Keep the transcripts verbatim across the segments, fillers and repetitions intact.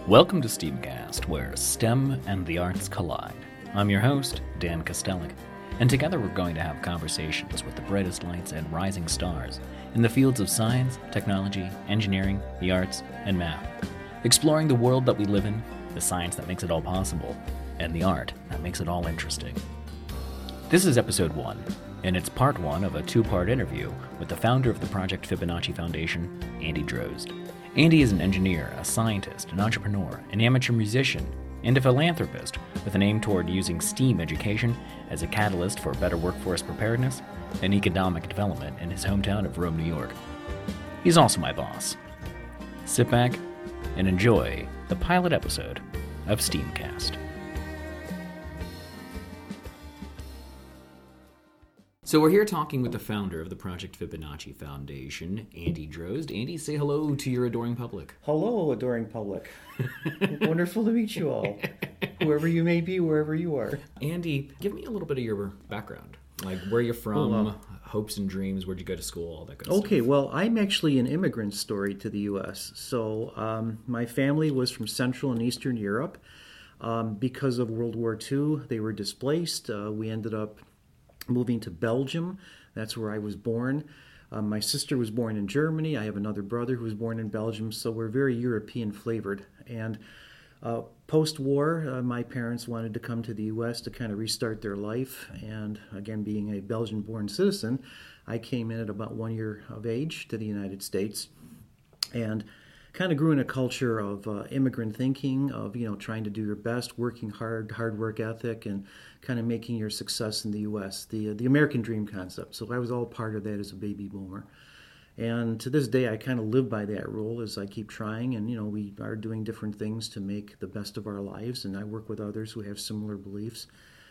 Welcome to STEAMcast, where STEM and the arts collide. I'm your host, Dan Kostelik, and together we're going to have conversations with the brightest lights and rising stars in the fields of science, technology, engineering, the arts, and math, exploring the world that we live in, the science that makes it all possible, and the art that makes it all interesting. This is episode one, and it's part one of a two-part interview with the founder of the Project Fibonacci Foundation, Andy Drozd. Andy is an engineer, a scientist, an entrepreneur, an amateur musician, and a philanthropist with an aim toward using STEAM education as a catalyst for better workforce preparedness and economic development in his hometown of Rome, New York. He's also my boss. Sit back and enjoy the pilot episode of STEAMcast. So we're here talking with the founder of the Project Fibonacci Foundation, Andy Drozd. Andy, say hello to your adoring public. Hello, adoring public. Wonderful to meet you all, whoever you may be, wherever you are. Andy, give me a little bit of your background, like where you're from, oh, wow. hopes and dreams, where'd you go to school, all that good okay, stuff. Okay, well, I'm actually an immigrant story to the U S So um, my family was from Central and Eastern Europe. Um, because of World War Two, they were displaced. Uh, we ended up moving to Belgium. That's where I was born. Um, my sister was born in Germany. I have another brother who was born in Belgium, so we're very European flavored. And uh, post-war, uh, my parents wanted to come to the U S to kind of restart their life. And again, being a Belgian-born citizen, I came in at about one year of age to the United States and kind of grew in a culture of uh, immigrant thinking, of, you know, trying to do your best, working hard, hard work ethic, and kind of making your success in the U S, the uh, the American dream concept. So I was all part of that as a baby boomer. And to this day, I kind of live by that rule as I keep trying. And, you know, we are doing different things to make the best of our lives. And I work with others who have similar beliefs.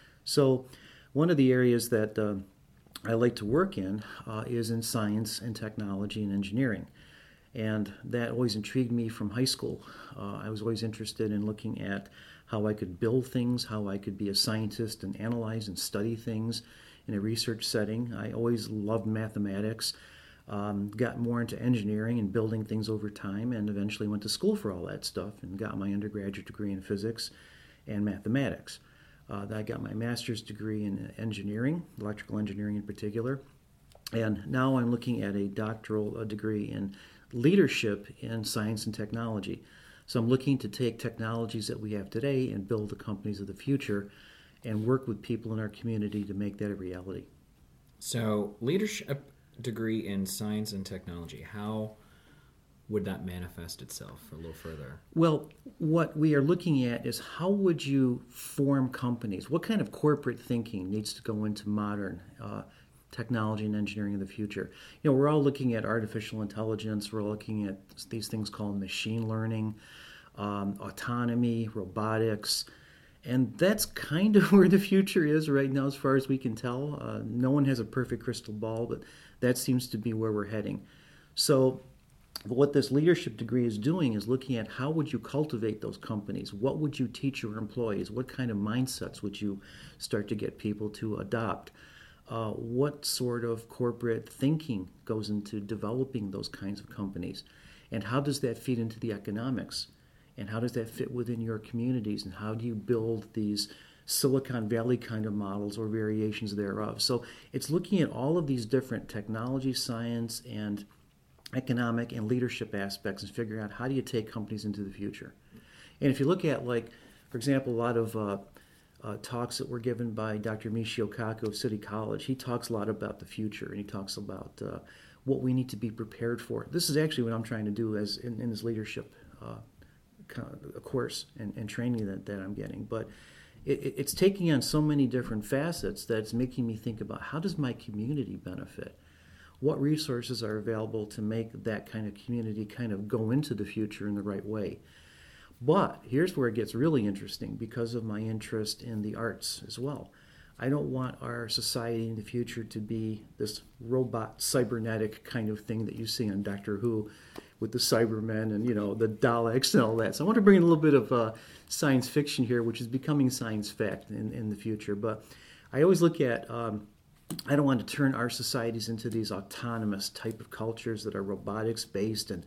So one of the areas that uh, I like to work in uh, is in science and technology and engineering. And that always intrigued me from high school. Uh, I was always interested in looking at how I could build things, how I could be a scientist and analyze and study things in a research setting. I always loved mathematics, um, got more into engineering and building things over time, and eventually went to school for all that stuff and got my undergraduate degree in physics and mathematics. Uh, I got my master's degree in engineering, electrical engineering in particular, and now I'm looking at a doctoral degree in leadership in science and technology. So I'm looking to take technologies that we have today and build the companies of the future and work with people in our community to make that a reality. So leadership degree in science and technology, how would that manifest itself a little further? Well, what we are looking at is how would you form companies? What kind of corporate thinking needs to go into modern uh, technology and engineering of the future? You know, we're all looking at artificial intelligence. We're looking at these things called machine learning, um, autonomy, robotics, and that's kind of where the future is right now as far as we can tell. Uh, no one has a perfect crystal ball, but that seems to be where we're heading. So what this leadership degree is doing is looking at how would you cultivate those companies? What would you teach your employees? What kind of mindsets would you start to get people to adopt? Uh, what sort of corporate thinking goes into developing those kinds of companies? And how does that feed into the economics? And how does that fit within your communities? And how do you build these Silicon Valley kind of models or variations thereof? So it's looking at all of these different technology, science, and economic and leadership aspects and figuring out how do you take companies into the future. And if you look at, like, for example, a lot of uh, Uh, talks that were given by Doctor Michio Kaku of City College. He talks a lot about the future, and he talks about uh, what we need to be prepared for. This is actually what I'm trying to do as in, in this leadership uh, course and, and training that, that I'm getting. But it, it's taking on so many different facets that it's making me think about how does my community benefit? What resources are available to make that kind of community kind of go into the future in the right way? But here's where it gets really interesting because of my interest in the arts as well. I don't want our society in the future to be this robot, cybernetic kind of thing that you see on Doctor Who with the Cybermen and, you know, the Daleks and all that. So I want to bring in a little bit of uh, science fiction here, which is becoming science fact in, in the future. But I always look at, um, I don't want to turn our societies into these autonomous type of cultures that are robotics-based and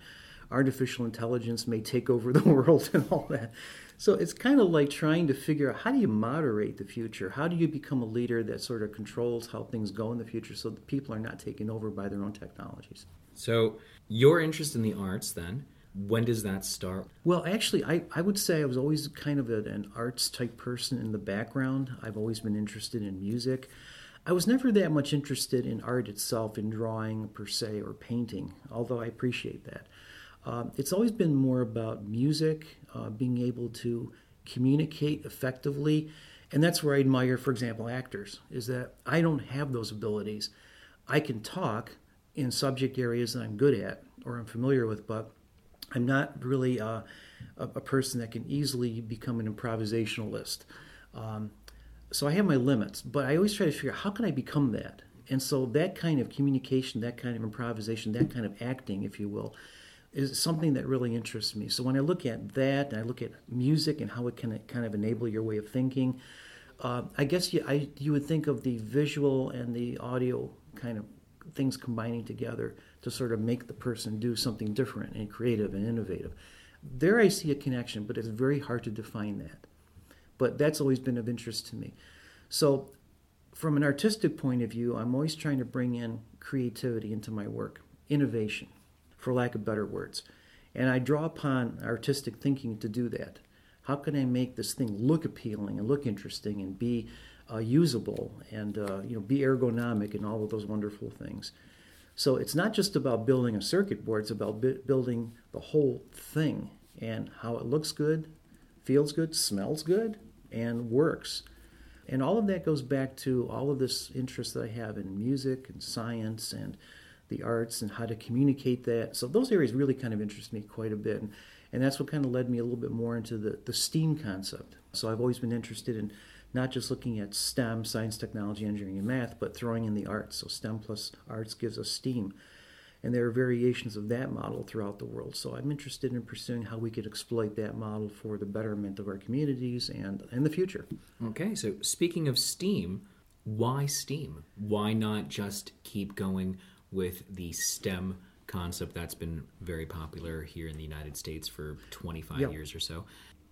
artificial intelligence may take over the world and all that. So it's kind of like trying to figure out, how do you moderate the future? How do you become a leader that sort of controls how things go in the future so that people are not taken over by their own technologies? So your interest in the arts then, when does that start? Well, actually, I, I would say I was always kind of a, an arts type person in the background. I've always been interested in music. I was never that much interested in art itself, in drawing per se or painting, although I appreciate that. Um, it's always been more about music, uh, being able to communicate effectively. And that's where I admire, for example, actors, is that I don't have those abilities. I can talk in subject areas that I'm good at or I'm familiar with, but I'm not really uh, a, a person that can easily become an improvisationalist. Um, so I have my limits, but I always try to figure out, how can I become that? And so that kind of communication, that kind of improvisation, that kind of acting, if you will, is something that really interests me. So when I look at that, and I look at music and how it can kind of enable your way of thinking, uh, I guess you, I, you would think of the visual and the audio kind of things combining together to sort of make the person do something different and creative and innovative. There I see a connection, but it's very hard to define that. But that's always been of interest to me. So from an artistic point of view, I'm always trying to bring in creativity into my work, innovation, for lack of better words. And I draw upon artistic thinking to do that. How can I make this thing look appealing and look interesting and be uh, usable and uh, you know, be ergonomic and all of those wonderful things? So it's not just about building a circuit board, it's about bi- building the whole thing and how it looks good, feels good, smells good, and works. And all of that goes back to all of this interest that I have in music and science and the arts and how to communicate that. So those areas really kind of interest me quite a bit. And, and that's what kind of led me a little bit more into the, the STEAM concept. So I've always been interested in not just looking at STEM, science, technology, engineering, and math, but throwing in the arts. So STEM plus arts gives us STEAM. And there are variations of that model throughout the world. So I'm interested in pursuing how we could exploit that model for the betterment of our communities and in the future. Okay, so speaking of STEAM, why STEAM? Why not just keep going with the STEM concept that's been very popular here in the United States for twenty-five yep. years or so?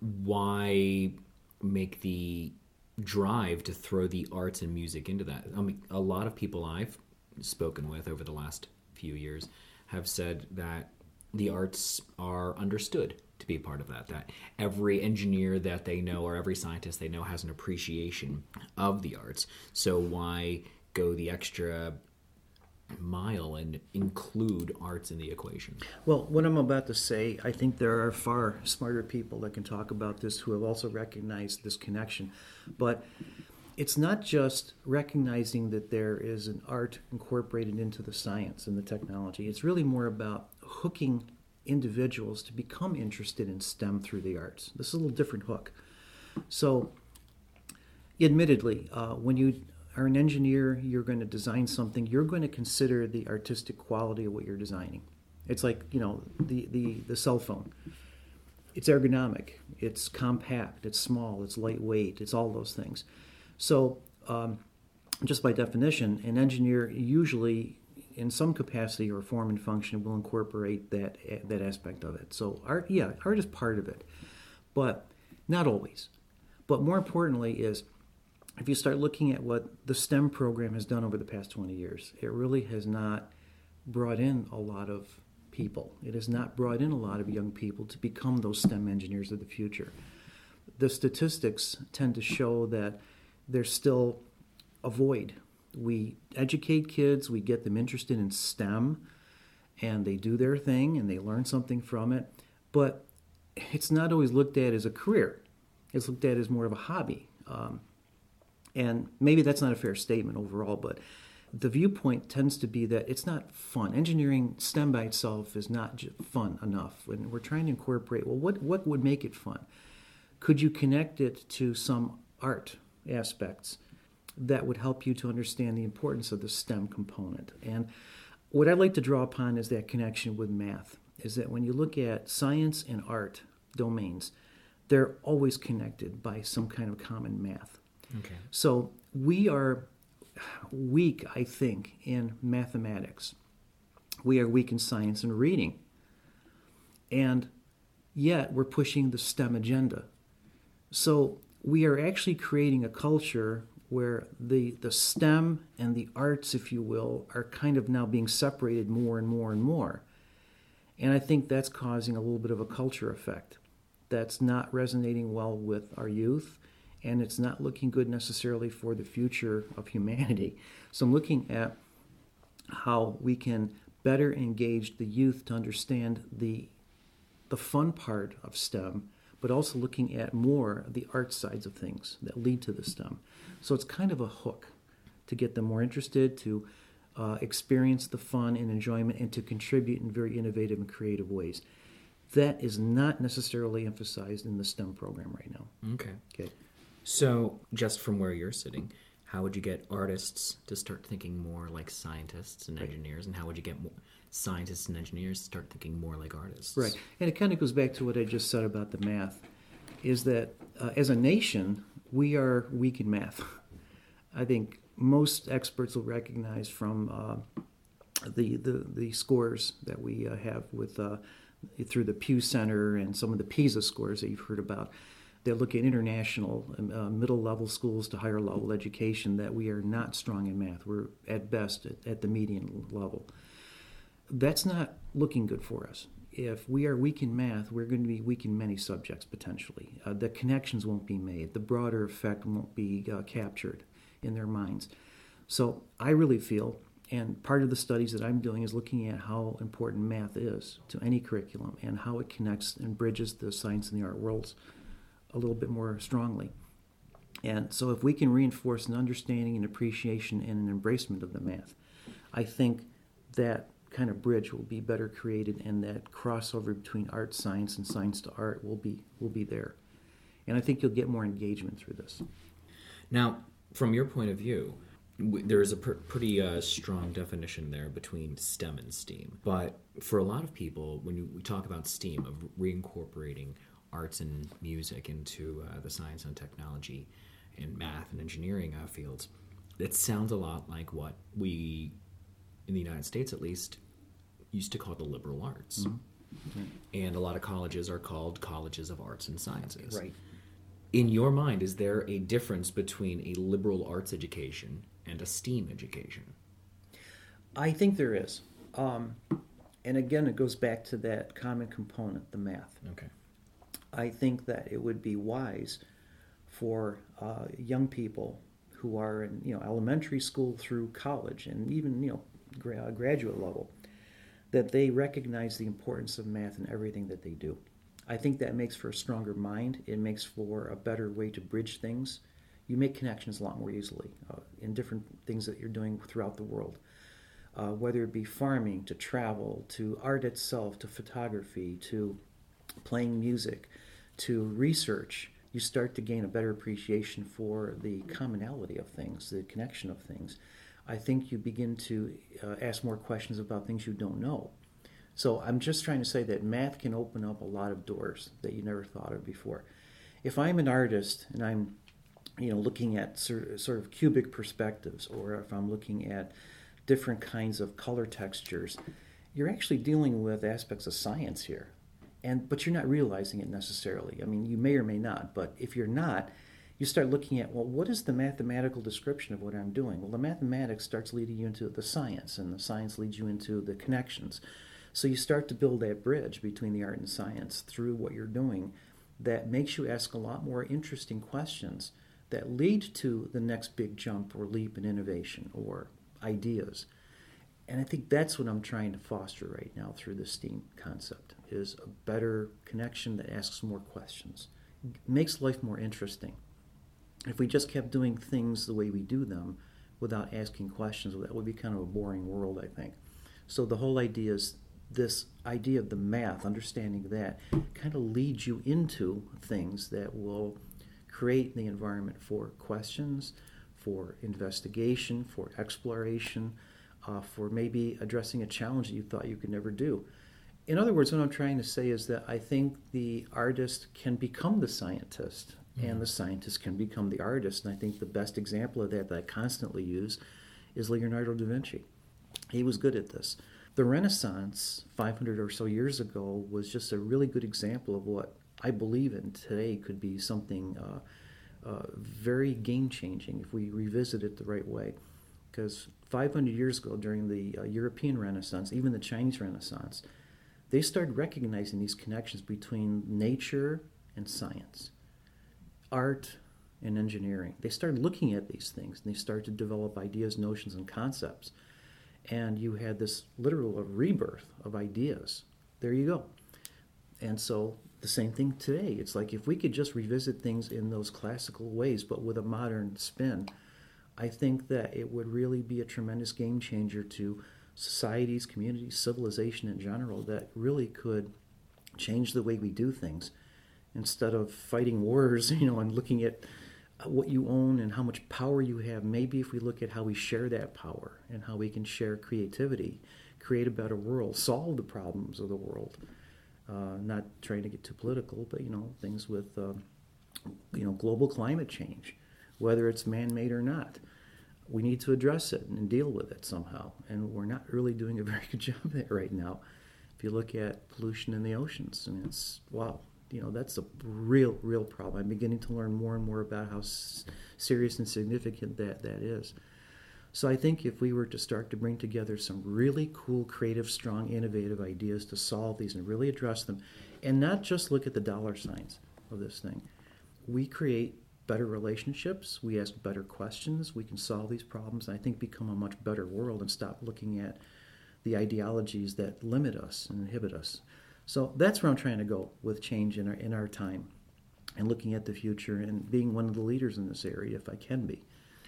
Why make the drive to throw the arts and music into that? I mean, a lot of people I've spoken with over the last few years have said that the arts are understood to be a part of that, that every engineer that they know or every scientist they know has an appreciation of the arts. So why go the extra mile and include arts in the equation? Well, what I'm about to say, I think there are far smarter people that can talk about this who have also recognized this connection. But it's not just recognizing that there is an art incorporated into the science and the technology. It's really more about hooking individuals to become interested in STEM through the arts. This is a little different hook. So, admittedly, uh, when you are an engineer, you're going to design something, you're going to consider the artistic quality of what you're designing. It's like, you know, the, the, the cell phone. It's ergonomic, it's compact, it's small, it's lightweight, it's all those things. So, um, just by definition, an engineer usually, in some capacity or form and function, will incorporate that that aspect of it. So, art, yeah, art is part of it, but not always. But more importantly is, if you start looking at what the STEM program has done over the past twenty years, it really has not brought in a lot of people. It has not brought in a lot of young people to become those STEM engineers of the future. The statistics tend to show that there's still a void. We educate kids, we get them interested in STEM, and they do their thing, and they learn something from it, but it's not always looked at as a career. It's looked at as more of a hobby. Um, and maybe that's not a fair statement overall, but the viewpoint tends to be that it's not fun. Engineering, STEM by itself, is not fun enough. And we're trying to incorporate, well, what, what would make it fun? Could you connect it to some art aspects that would help you to understand the importance of the STEM component? And what I'd like to draw upon is that connection with math, is that when you look at science and art domains, they're always connected by some kind of common math. Okay. So we are weak, I think, in mathematics. We are weak in science and reading. And yet we're pushing the STEM agenda. So we are actually creating a culture where the, the STEM and the arts, if you will, are kind of now being separated more and more and more. And I think that's causing a little bit of a culture effect that's not resonating well with our youth, and it's not looking good necessarily for the future of humanity. So I'm looking at how we can better engage the youth to understand the the fun part of STEM, but also looking at more the art sides of things that lead to the STEM. So it's kind of a hook to get them more interested, to uh, experience the fun and enjoyment, and to contribute in very innovative and creative ways. That is not necessarily emphasized in the STEM program right now. Okay. Okay. So just from where you're sitting, how would you get artists to start thinking more like scientists and engineers, and how would you get more scientists and engineers to start thinking more like artists? Right. And it kind of goes back to what I just said about the math, is that uh, as a nation, we are weak in math. I think most experts will recognize from uh, the, the the scores that we uh, have with uh, through the Pew Center and some of the PISA scores that you've heard about. They look at international uh, middle-level schools to higher-level education, that we are not strong in math. We're at best at, at the median level. That's not looking good for us. If we are weak in math, we're going to be weak in many subjects potentially. Uh, the connections won't be made. The broader effect won't be uh, captured in their minds. So I really feel, and part of the studies that I'm doing is looking at how important math is to any curriculum and how it connects and bridges the science and the art worlds a little bit more strongly. And so if we can reinforce an understanding and appreciation and an embracement of the math, I think that kind of bridge will be better created, and that crossover between art, science, and science to art will be will be there. And I think you'll get more engagement through this. Now, from your point of view, w- there is a pr- pretty uh, strong definition there between STEM and STEAM. But for a lot of people, when you, we talk about STEAM, of reincorporating arts and music into uh, the science and technology and math and engineering uh, fields, it sounds a lot like what we, in the United States at least, used to call the liberal arts. Mm-hmm. And a lot of colleges are called colleges of arts and sciences. Right. In your mind, is there a difference between a liberal arts education and a STEAM education? I think there is. Um, and again, it goes back to that common component, the math. Okay. I think that it would be wise for uh, young people who are in, you know, elementary school through college and even, you know, gra- graduate level, that they recognize the importance of math in everything that they do. I think that makes for a stronger mind. It makes for a better way to bridge things. You make connections a lot more easily uh, in different things that you're doing throughout the world, uh, whether it be farming, to travel, to art itself, to photography, to playing music, to research. You start to gain a better appreciation for the commonality of things, the connection of things. I think you begin to uh, ask more questions about things you don't know. So I'm just trying to say that math can open up a lot of doors that you never thought of before. If I'm an artist and I'm, you know, looking at sort sort of cubic perspectives, or if I'm looking at different kinds of color textures, you're actually dealing with aspects of science here. And but you're not realizing it necessarily. I mean, you may or may not, but if you're not, you start looking at, well, what is the mathematical description of what I'm doing? Well, the mathematics starts leading you into the science, and the science leads you into the connections. So you start to build that bridge between the art and science through what you're doing that makes you ask a lot more interesting questions that lead to the next big jump or leap in innovation or ideas. And I think that's what I'm trying to foster right now through the STEAM concept, is a better connection that asks more questions. It makes life more interesting. If we just kept doing things the way we do them without asking questions, that would be kind of a boring world, I think. So the whole idea is this idea of the math, understanding that, kind of leads you into things that will create the environment for questions, for investigation, for exploration, uh, for maybe addressing a challenge that you thought you could never do. In other words, what I'm trying to say is that I think the artist can become the scientist, mm-hmm. and the scientist can become the artist. And I think the best example of that that I constantly use is Leonardo da Vinci. He was good at this. The Renaissance, five hundred or so years ago, was just a really good example of what I believe in today could be something uh, uh, very game-changing if we revisit it the right way. Because five hundred years ago, during the uh, European Renaissance, even the Chinese Renaissance, they started recognizing these connections between nature and science, art and engineering. They started looking at these things, and they started to develop ideas, notions, and concepts. And you had this literal rebirth of ideas. There you go. And so the same thing today. It's like if we could just revisit things in those classical ways, but with a modern spin, I think that it would really be a tremendous game changer to societies, communities, civilization in general, that really could change the way we do things. Instead of fighting wars, you know, and looking at what you own and how much power you have, maybe if we look at how we share that power and how we can share creativity, create a better world, solve the problems of the world. Uh, not trying to get too political, but, you know, things with, uh, you know, global climate change, whether it's man-made or not. We need to address it and deal with it somehow, and we're not really doing a very good job of it right now. If you look at pollution in the oceans, I mean, it's, wow, you know, that's a real, real problem. I'm beginning to learn more and more about how s- serious and significant that, that is. So I think if we were to start to bring together some really cool, creative, strong, innovative ideas to solve these and really address them, and not just look at the dollar signs of this thing, we create better relationships, we ask better questions, we can solve these problems, and I think become a much better world and stop looking at the ideologies that limit us and inhibit us. So that's where I'm trying to go with change in our in our time and looking at the future and being one of the leaders in this area if I can be.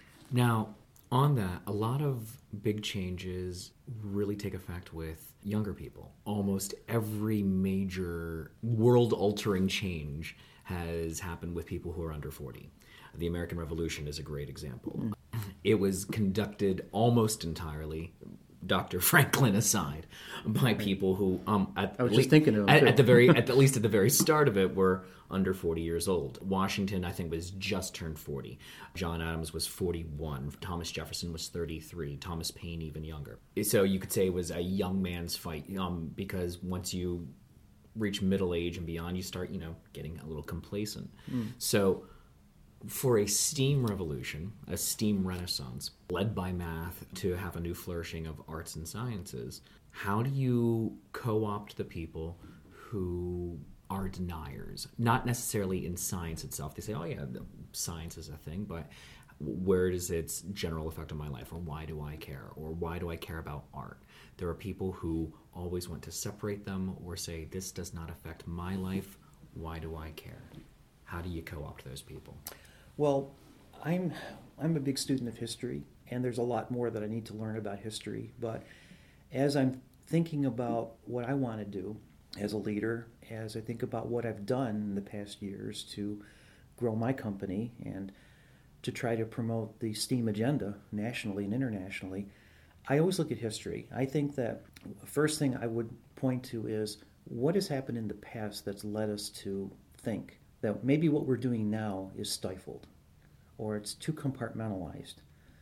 Now, on that, a lot of big changes really take effect with younger people. Almost every major world-altering change has happened with people who are under forty. The American Revolution is a great example. Mm. It was conducted almost entirely, Doctor Franklin aside, by people who, um, at I was le- just thinking of him at, too. at the very, at, at least at the very start of it, were under forty years old. Washington, I think, was just turned forty. John Adams was forty-one. Thomas Jefferson was thirty-three. Thomas Paine even younger. So you could say it was a young man's fight, um, because once you reach middle age and beyond, you start, you know, getting a little complacent. Mm. So for a STEAM revolution, a STEAM renaissance, led by math to have a new flourishing of arts and sciences, how do you co-opt the people who are deniers? Not necessarily in science itself. They say, oh yeah, science is a thing, but where does its general effect on my life? Or why do I care? Or why do I care about art? There are people who always want to separate them or say, this does not affect my life. Why do I care? How do you co-opt those people? Well, I'm I'm a big student of history, and there's a lot more that I need to learn about history. But as I'm thinking about what I want to do as a leader, as I think about what I've done in the past years to grow my company and to try to promote the STEAM agenda nationally and internationally, I always look at history. I think that the first thing I would point to is what has happened in the past that's led us to think that maybe what we're doing now is stifled, or it's too compartmentalized,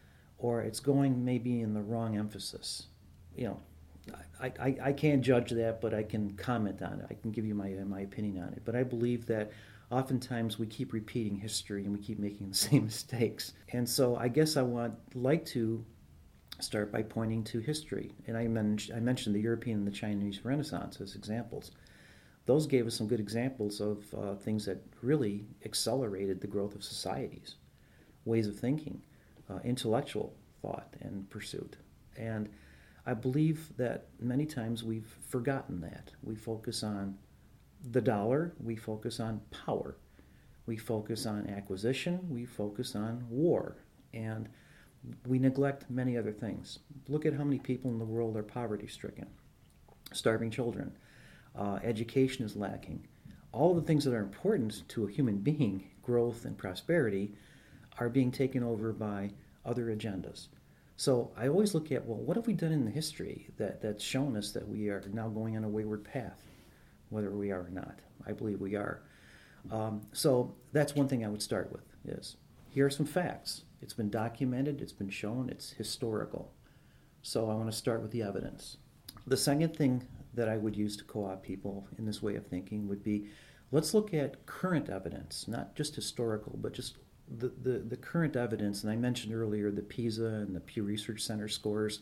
or it's going maybe in the wrong emphasis. You know, I, I, I can't judge that, but I can comment on it. I can give you my my opinion on it. But I believe that oftentimes we keep repeating history and we keep making the same mistakes. And so I guess I want like to start by pointing to history. And I, men- I mentioned the European and the Chinese Renaissance as examples. Those gave us some good examples of uh, things that really accelerated the growth of societies, ways of thinking, uh, intellectual thought and pursuit. And I believe that many times we've forgotten that. We focus on the dollar, we focus on power, we focus on acquisition, we focus on war, and we neglect many other things. Look at how many people in the world are poverty-stricken, starving children. Uh, education is lacking. All of the things that are important to a human being, growth and prosperity, are being taken over by other agendas. So I always look at, well, what have we done in the history that, that's shown us that we are now going on a wayward path, whether we are or not? I believe we are. Um, so that's one thing I would start with is, here are some facts. It's been documented, it's been shown, it's historical. So I want to start with the evidence. The second thing that I would use to co-opt people in this way of thinking would be, let's look at current evidence, not just historical, but just the, the, the current evidence. And I mentioned earlier the PISA and the Pew Research Center scores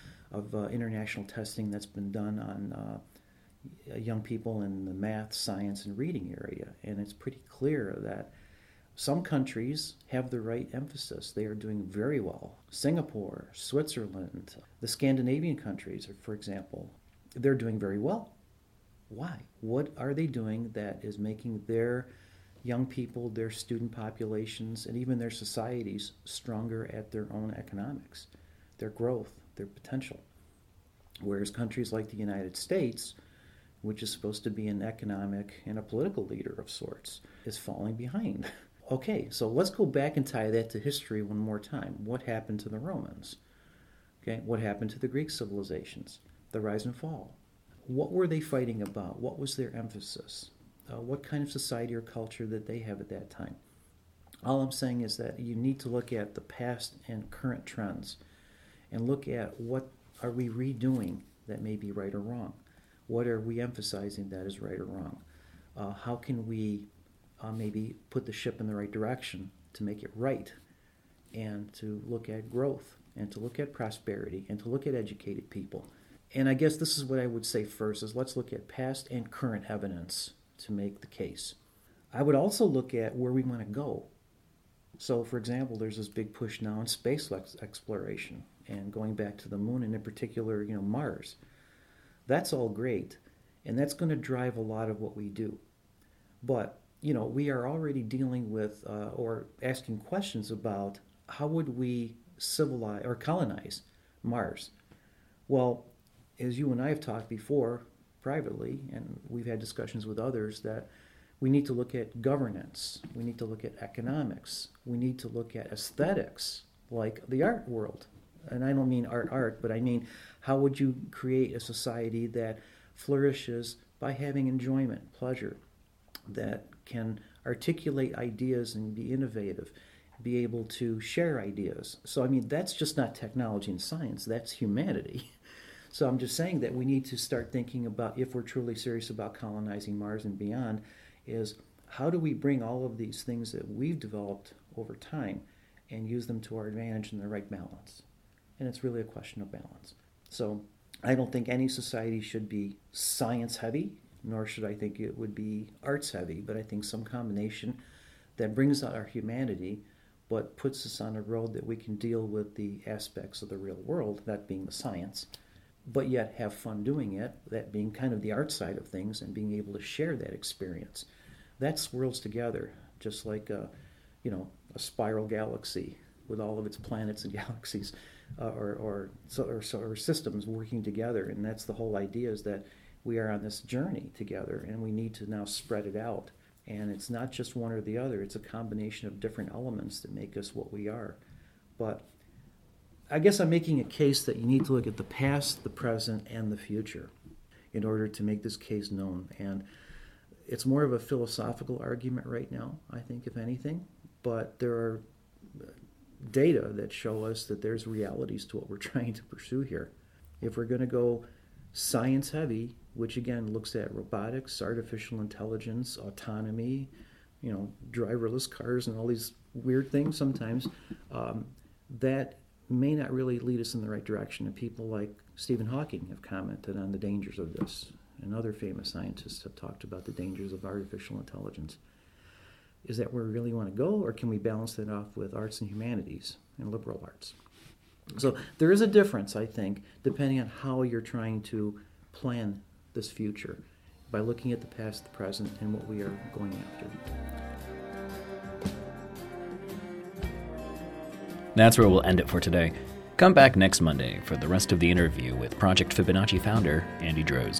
of uh, international testing that's been done on uh, young people in the math, science, and reading area. And it's pretty clear that some countries have the right emphasis. They are doing very well. Singapore, Switzerland, the Scandinavian countries, for example, they're doing very well. Why? What are they doing that is making their young people, their student populations, and even their societies stronger at their own economics, their growth, their potential? Whereas countries like the United States, which is supposed to be an economic and a political leader of sorts, is falling behind. Okay, so let's go back and tie that to history one more time. What happened to the Romans? Okay, what happened to the Greek civilizations? The rise and fall. What were they fighting about? What was their emphasis? Uh, what kind of society or culture did they have at that time? All I'm saying is that you need to look at the past and current trends and look at what are we redoing that may be right or wrong. What are we emphasizing that is right or wrong? Uh, how can we uh, maybe put the ship in the right direction to make it right, and to look at growth, and to look at prosperity, and to look at educated people? And I guess this is what I would say first, is let's look at past and current evidence to make the case. I would also look at where we want to go. So, for example, there's this big push now in space ex- exploration and going back to the moon, and in particular, you know, Mars. That's all great, and that's going to drive a lot of what we do. But, you know, we are already dealing with uh, or asking questions about how would we civilize or colonize Mars? Well, as you and I have talked before privately, and we've had discussions with others, that we need to look at governance, we need to look at economics, we need to look at aesthetics, like the art world. And I don't mean art art, but I mean, how would you create a society that flourishes by having enjoyment, pleasure, that can articulate ideas and be innovative, be able to share ideas? So, I mean, that's just not technology and science, that's humanity. So I'm just saying that we need to start thinking about, if we're truly serious about colonizing Mars and beyond, is how do we bring all of these things that we've developed over time and use them to our advantage in the right balance? And it's really a question of balance. So I don't think any society should be science heavy, nor should I think it would be arts heavy, but I think some combination that brings out our humanity, but puts us on a road that we can deal with the aspects of the real world, that being the science, but yet have fun doing it, that being kind of the art side of things, and being able to share that experience. That swirls together, just like a, you know, a spiral galaxy with all of its planets and galaxies, uh, or, or, or, or systems working together. And that's the whole idea, is that we are on this journey together, and we need to now spread it out. And it's not just one or the other, it's a combination of different elements that make us what we are. But I guess I'm making a case that you need to look at the past, the present, and the future in order to make this case known. And it's more of a philosophical argument right now, I think, if anything. But there are data that show us that there's realities to what we're trying to pursue here. If we're going to go science heavy, which again looks at robotics, artificial intelligence, autonomy, you know, driverless cars and all these weird things sometimes, um, that may not really lead us in the right direction. And people like Stephen Hawking have commented on the dangers of this, and other famous scientists have talked about the dangers of artificial intelligence. Is that where we really want to go, or can we balance that off with arts and humanities and liberal arts? So there is a difference, I think, depending on how you're trying to plan this future, by looking at the past, the present, and what we are going after. That's where we'll end it for today. Come back next Monday for the rest of the interview with Project Fibonacci founder Andy Drozd.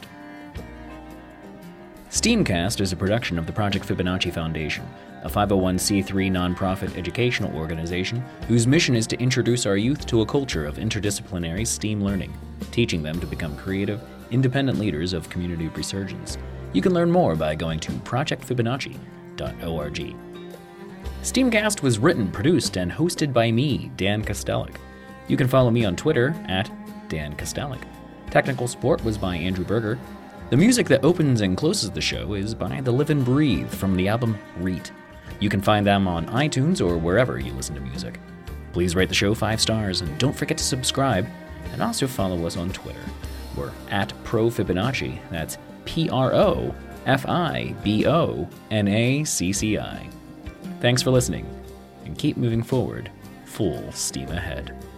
Steamcast is a production of the Project Fibonacci Foundation, a five oh one c three nonprofit educational organization whose mission is to introduce our youth to a culture of interdisciplinary STEAM learning, teaching them to become creative, independent leaders of community resurgence. You can learn more by going to project fibonacci dot org. Steamcast was written, produced, and hosted by me, Dan Kostelik. You can follow me on Twitter at Dan Kostelik. Technical support was by Andrew Berger. The music that opens and closes the show is by The Live and Breathe from the album Reet. You can find them on iTunes or wherever you listen to music. Please rate the show five stars and don't forget to subscribe, and also follow us on Twitter. We're at Pro Fibonacci. That's P R O F I B O N A C C I. Thanks for listening, and keep moving forward, full steam ahead.